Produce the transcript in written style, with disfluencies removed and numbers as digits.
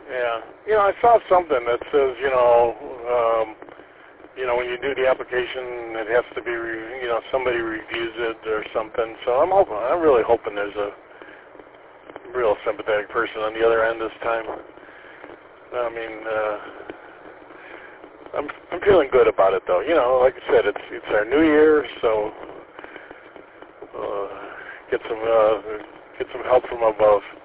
Yeah. I saw something that says, when you do the application, it has to be, somebody reviews it or something. So I'm really hoping there's a real sympathetic person on the other end this time. I mean, I'm feeling good about it though. Like I said, it's our new year, so get some help from above.